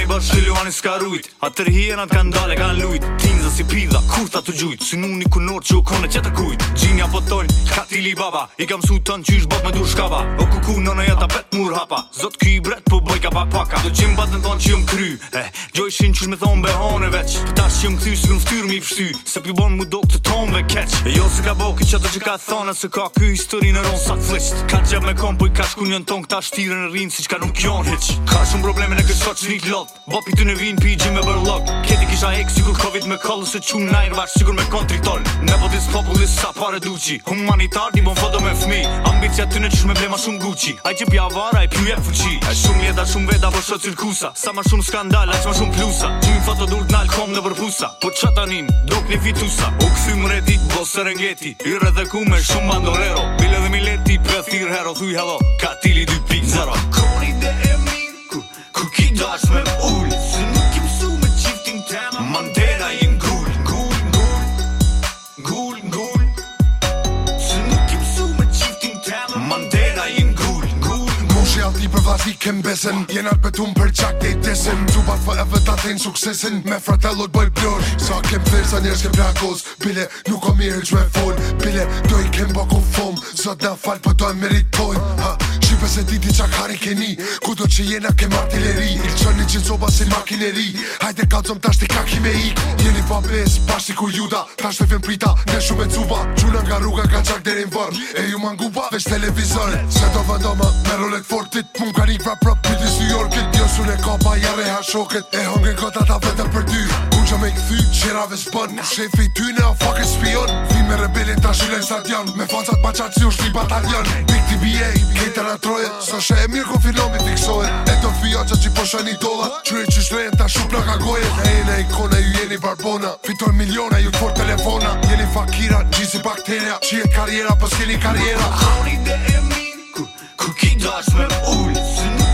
Barcelona s'ka rujt Atër hienat kan dale kan lujt Tinza si pidha, kurtha të gjujt Synuni ku norë që u kone qeta kujt Gjinja po tonj, katili baba I kam su tën qysh bot me dur shkava O kuku në jeta pet mur hapa Zot ky i bret po boj ka paka Do qim bat në thonë që jom kry Gjojshin qysh me thonë behone veç Tash që jom kthy si këm ftyrë mi pështy Se pi bon mu dok të tonë ve keq Jo se ka boki që ato që ka thona Se ka ky histori në ronë sa të flisht Ka gjep me kom po i ka shku njën ton Këta shtirën e rinë si që ka nuk jon hiq Ka shumë probleme në kësot që një lot Bopi të në vinë pi me bërlog Keti kisha hek sikur Covid me kollë Se qunë najrë vash sikur me kontritol Nepotis popullis sa pare duqi Humanitar ti bon foto me fmi Ambicja ty në qysh me ble ma shumë Gucci Aj që pja vara i pju jep fuqi Aj shumë jeta shumë veta po shot cirkusa Sa ma shumë skandal aq ma shumë plusa Gjujnë foto dur t'nal kom në përpusa Po qatanin dok një fitusa U këthy mreti bo Serengeti I redhe ku me shumë bandorero Bile dhe mileti pëthir hero Thuj hello katili 2.0 Koni dhe e min ku ki dash me ull Se nuk kim su me qiftin tema Mandela jen gull Se nuk kim su me qiftin tema Mandela jen gull Mushi alti për vati kem besen Jenat betun për qak dhe i desin Zubat fa eve ta ten suksesin Me fratellot boj blur Sa kem thirë njerës kem plakos Bile nuk o mirë që me fol Bile do i kem bako fom Zot na fal po do e meritojnë Shqipe se diti qak hari keni Kudo që jena kem artilleri Il qoni që zoba si makineri Hajde kalzom tash t'i kaki me ik Jeni pa bes, pashti ku juda Tash të vjen prita, ne shumë e cuba Gjuna nga rruga ka qak derin vër E ju manguba, veç televizor Se do vendoma, me rolet fortit Mun ka nik prap piti New Yorkit Jo sune kapa, jare ha shoket E hongën kota ta vetëm për ty Kun me këthy, qerave s'bën Shefi ty ne o fucking spion Vi me rebelin ta shilën stadion Me facat pa qatë si u shli batalion Big TBA, kejta na troje Sa shë e mirë ko filmi fiksohet E do fjoqa që po shën idola Qyre që shrejen ta shup në kagoje E jene ikona, ju jeni barbona Fitoj miliona, ju t'for telefona Jeni fakira, gjisi bakteria Qiet karriera, po s'keni karriera Koni dhe e min ku ki dash me ull